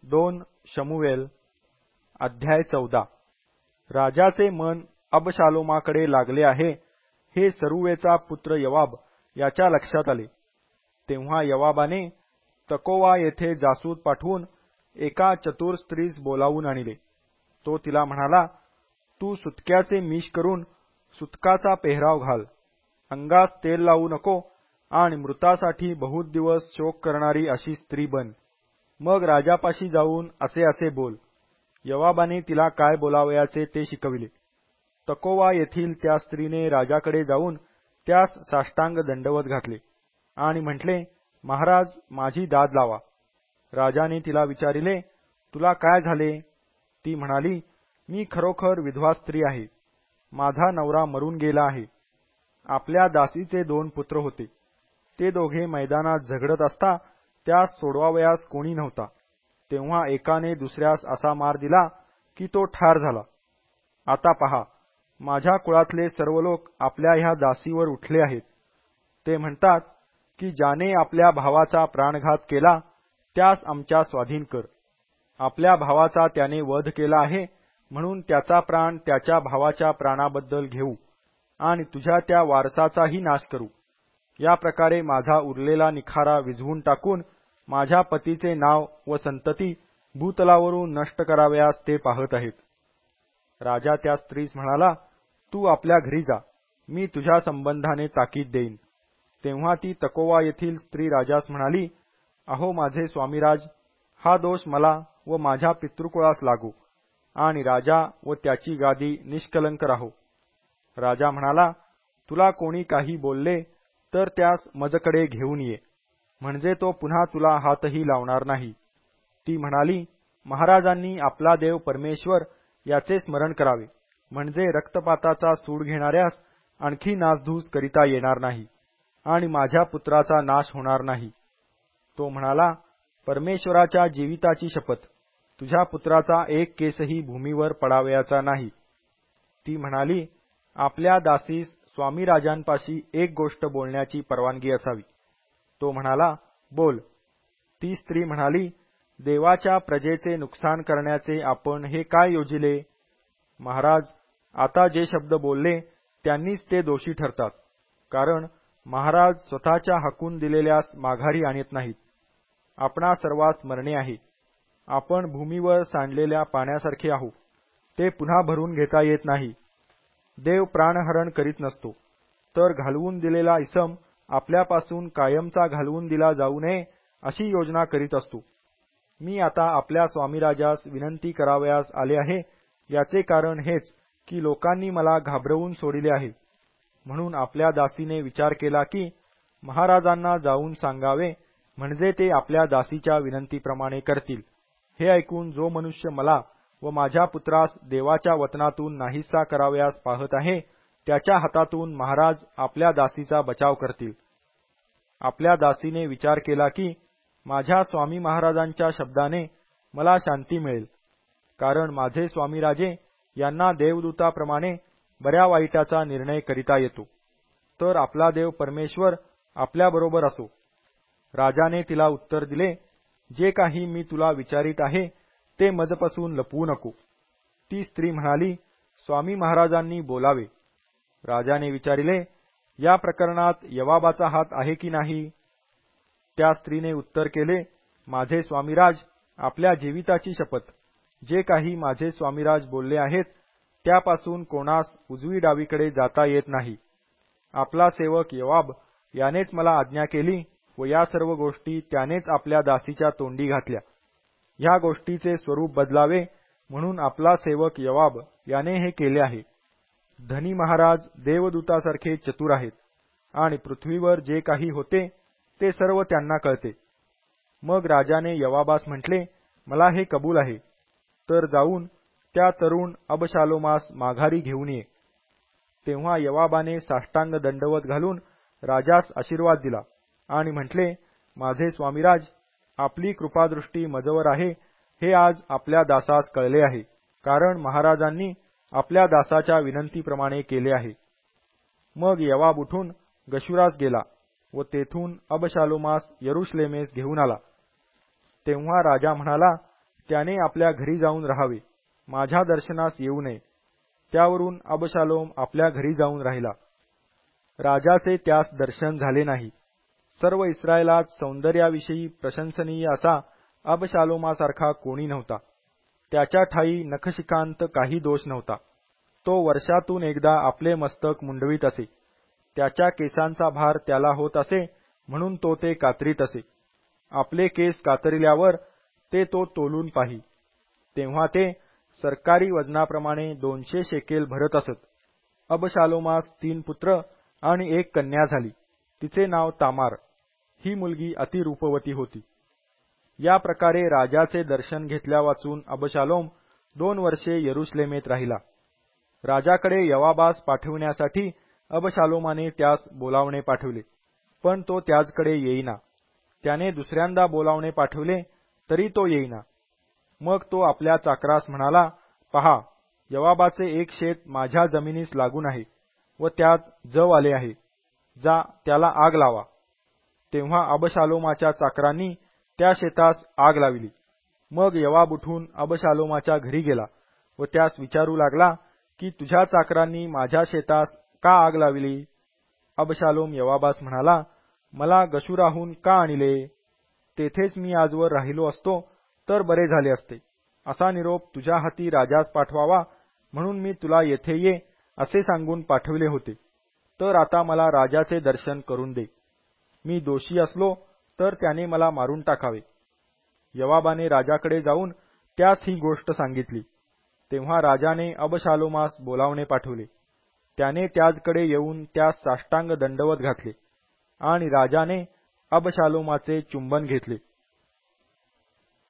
2 शमूएल अध्याय 14। राजाचे मन अबशालोमाकडे लागले आहे हे सरूवेचा पुत्र यवाब याच्या लक्षात आले। तेव्हा यवाबाने तकोवा येथे जासूद पाठवून एका चतुर स्त्रीस बोलावून आणले। तो तिला म्हणाला, तू सुतक्याचे मिश करून सुतकाचा पेहराव घाल, अंगास तेल लावू नको आणि मृतासाठी बहुत दिवस शोक करणारी अशी स्त्री बन। मग राजापाशी जाऊन असे असे बोल। यवाबाने तिला काय बोलावयाचे ते शिकविले। तकोवा येथील त्या स्त्रीने राजाकडे जाऊन त्यास साष्टांग दंडवत घातले आणि म्हटले, महाराज, माझी दाद लावा। राजाने तिला विचारिले, तुला काय झाले? ती म्हणाली, मी खरोखर विधवा स्त्री आहे, माझा नवरा मरून गेला आहे। आपल्या दासीचे 2 पुत्र होते, ते दोघे मैदानात झगडत असता त्यास सोडवावयास कोणी नव्हता। तेव्हा एकाने दुसऱ्यास असा मार दिला की तो ठार झाला। आता पहा, माझ्या कुळातले सर्व लोक आपल्या ह्या दासीवर उठले आहेत। ते म्हणतात की ज्याने आपल्या भावाचा प्राणघात केला त्यास आमच्या स्वाधीन कर। आपल्या भावाचा त्याने वध केला आहे म्हणून त्याचा प्राण त्याच्या भावाच्या प्राणाबद्दल घेऊ आणि तुझ्या त्या वारसाचाही नाश करू। या प्रकारे माझा उरलेला निखारा विझवून टाकून माझ्या पतीचे नाव व संतती भूतलावरून नष्ट करावयास ते पाहत आहेत। राजा त्या स्त्रीस म्हणाला, तू आपल्या घरी जा, मी तुझ्या संबंधाने ताकीद देईन। तेव्हा ती तकोवा येथील स्त्री राजास म्हणाली, अहो माझे स्वामीराज, हा दोष मला व माझ्या पितृकुळास लागो आणि राजा व त्याची गादी निष्कलंक राहो। राजा म्हणाला, तुला कोणी काही बोलले तर त्यास मजकडे घेऊन ये, म्हणजे तो पुन्हा तुला हातही लावणार नाही। ती म्हणाली, महाराजांनी आपला देव परमेश्वर याचे स्मरण करावे, म्हणजे रक्तपाताचा सूड घेणाऱ्यास आणखी नासधूस करिता येणार नाही आणि माझ्या पुत्राचा नाश होणार नाही। तो म्हणाला, परमेश्वराच्या जीविताची शपथ, तुझ्या पुत्राचा एक केसही भूमीवर पडावयाचा नाही। ती म्हणाली, आपल्या दासीस स्वामी राजांपाशी एक गोष्ट बोलण्याची परवानगी असावी। तो म्हणाला, बोल। ती स्त्री म्हणाली, देवाच्या प्रजेचे नुकसान करण्याचे आपण हे काय योजिले? महाराज, आता जे शब्द बोलले त्यांनीच ते दोषी ठरतात, कारण महाराज स्वतःच्या हाकून दिलेल्यास माघारी आणत नाहीत। आपणा सर्वांस मरणे आहे, आपण भूमीवर सांडलेल्या पाण्यासारखे आहोत, ते पुन्हा भरून घेता येत नाही। देव प्राणहरण करीत नसतो, तर घालवून दिलेला इसम आपल्यापासून कायमचा घालवून दिला जाऊ नये अशी योजना करीत असतो। मी आता आपल्या स्वामीराजास विनंती करावयास आले आहे, याचे कारण हेच की लोकांनी मला घाबरवून सोडिले आहे। म्हणून आपल्या दासीने विचार केला की महाराजांना जाऊन सांगावे, म्हणजे ते आपल्या दासीच्या विनंतीप्रमाणे करतील। हे ऐकून जो मनुष्य मला व माझ्या पुत्रास देवाच्या वचनातून नाहीसा करावयास पाहत आहे, त्याच्या हातातून महाराज आपल्या दासीचा बचाव करतील। आपल्या दासीने विचार केला की माझ्या स्वामी महाराजांच्या शब्दाने मला शांती मिळेल, कारण माझे स्वामीराजे यांना देवदूताप्रमाणे बऱ्या वाईटाचा निर्णय करिता येतो, तर आपला देव परमेश्वर आपल्याबरोबर असो। राजाने तिला उत्तर दिले, जे काही मी तुला विचारित आहे ते मजपासून लपवू नको। ती स्त्री म्हणाली, स्वामी महाराजांनी बोलावे। राजाने विचारिले, या प्रकरणात यवाबाचा हात आहे की नाही? त्या स्त्रीने उत्तर केले, माझे स्वामीराज, आपल्या जीविताची शपथ, जे काही माझे स्वामीराज बोलले आहेत त्यापासून कोणास उजवी डावीकडे जाता येत नाही। आपला सेवक यवाब यानेच मला आज्ञा केली व या सर्व गोष्टी त्यानेच आपल्या दासीच्या तोंडी घातल्या। ह्या गोष्टीचे स्वरूप बदलावे म्हणून आपला सेवक यवाब याने हे केले आहे। धनी महाराज देवदूतासारखे चतुर आहेत आणि पृथ्वीवर जे काही होते ते सर्व त्यांना कळते। मग राजाने यवाबास म्हटले, मला हे कबूल आहे, तर जाऊन त्या तरुण अबशालोमास माघारी घेऊन ये। तेव्हा यवाबाने साष्टांग दंडवत घालून राजास आशीर्वाद दिला आणि म्हटले, माझे स्वामीराज, आपली कृपादृष्टी मजवर आहे हे आज आपल्या दासास कळले आहे, कारण महाराजांनी आपल्या दासाच्या विनंतीप्रमाणे केले आहे। मग यवाब उठून गशुरास गेला व तेथून अबशालोमास यरुशलेमेस घेऊन आला। तेव्हा राजा म्हणाला, त्याने आपल्या घरी जाऊन राहावे, माझ्या दर्शनास येऊ नये. त्यावरून अबशालोम आपल्या घरी जाऊन राहिला. राजाचे त्यास दर्शन झाले नाही. सर्व इस्रायलात सौंदर्याविषयी प्रशंसनीय असा अबशालोमासारखा कोणी नव्हता. त्याच्या ठायी नखशिखांत काही दोष नव्हता. तो वर्षातून एकदा आपले मस्तक मुंडवीत असे. त्याच्या केसांचा भार त्याला होत असे म्हणून तो ते कातरीत असे. आपले केस कातरिल्यावर ते तो तोलून पाही, तेव्हा ते सरकारी वजनाप्रमाणे 200 शेकेल भरत असत. अबशालोमास 3 पुत्र आणि 1 कन्या झाली. तिचे नाव तामार. ही मुलगी अतिरूपवती होती. या प्रकारे राजाचे दर्शन घेतल्या वाचून अबशालोम 2 वर्षे यरुशलेमेत राहिला. राजाकडे यवाबास पाठविण्यासाठी अबशालोमाने त्यास बोलावणे पाठविले, पण तो त्याचकडे येईना. त्याने दुसऱ्यांदा बोलावणे पाठविले तरी तो येईना. मग तो आपल्या चाकरास म्हणाला, पहा, यवाबाचे एक शेत माझ्या जमिनीस लागून आहे व त्यात जव आले आहे. जा, त्याला आग लावा. तेव्हा अबशालोमाच्या चाकरांनी त्या शेतास आग लाविली. मग यवाब उठून अबशालोमाच्या घरी गेला व त्यास विचारू लागला की तुझ्या चाकरांनी माझ्या शेतास का आग लाविली? अबशालोम यवाबास म्हणाला, मला गशुराहून का आणले? तेथेच मी आजवर राहिलो असतो तर बरे झाले असते. असा निरोप तुझ्या हाती राजास पाठवावा म्हणून मी तुला येथे ये असे सांगून पाठविले होते. तर आता मला राजाचे दर्शन करून दे. मी दोषी असलो तर त्याने मला मारून टाकावे. यवाबाने राजाकडे जाऊन त्यास ही गोष्ट सांगितली. तेव्हा राजाने अबशालोमास बोलावणे पाठवले. त्याने त्याचकडे येऊन त्यास साष्टांग दंडवत घातले आणि राजाने अबशालोमाचे चुंबन घेतले.